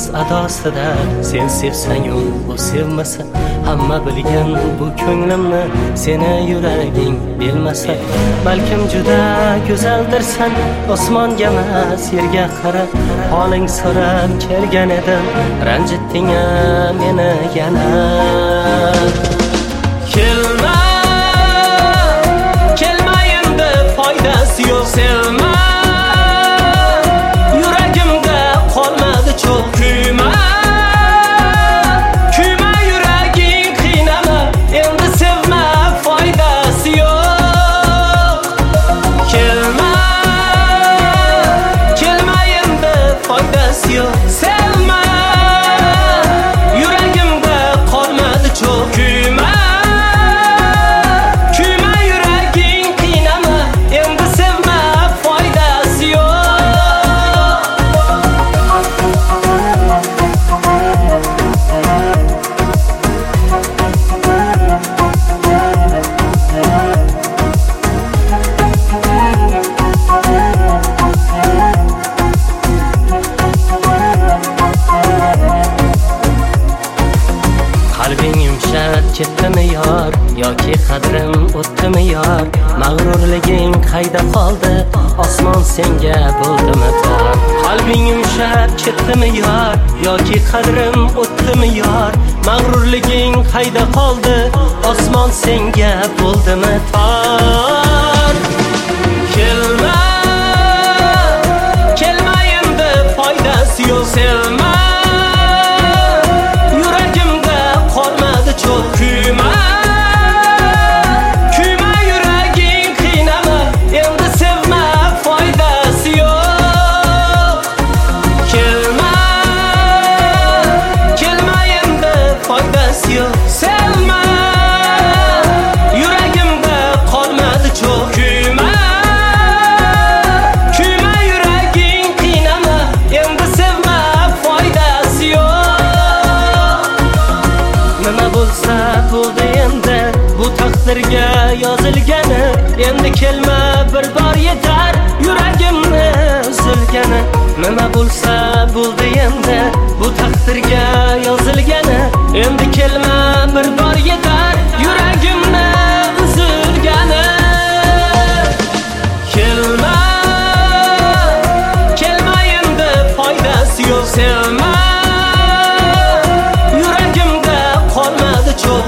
yolg'iz adosida. Sen sevsang-yu u sevmasa, hamma bilgan bu ko'nglimni seni yuraging bilmasa. Balkim juda go'zaldirsan, osmonga emas yerga qarab holing so'rab kelgan edim, ranjitding-a meni yana. Kelma, kelma endi foydasi yo'q, sevma, yuragimda qolmadi cho'q. Kuyma, kuyma yuraging qiynama, endi sevma, foydasi yo'q. Kelma, kelma endi foydasi yo'q, sevma, yuragimda qolmadi cho'q. Kuyma, qalbing yumshab ketdimi yor, yoki qadrim o'tdimi yor? Mag'rurliging qayda qoldi, osmon senga bo'ldimi tor? Qalbing yumshab ketdimi yor, yoki qadrim o'tdimi yor? Mag'rurliging qayda qoldi, osmon senga bo'ldimi tor? Kelma, kelma endi foydasi yo'q, sevma, kuyma, kuyma yuraging qiynama, endi sevma, foydasi yo'q. Kelma, kelma endi foydasi yo'q, sevma, yuragimda qolmadi cho'q. Kuyma, kuyma yuraging qiynama, endi sevma, foydasi yo'q. Nima bo'lsa bo'ldi endi, bu taqdirga yozilgani, endi kelma bir bor yetar yuragimni uzilgani. Nima bo'lsa bo'ldi endi, bu taqdirga yozilgani, endi kelma bir bor yetar yuragimni uzilgani. Kelma, kelma endi foydasi yo'q, sevma, yuragimda qolmadi cho'q.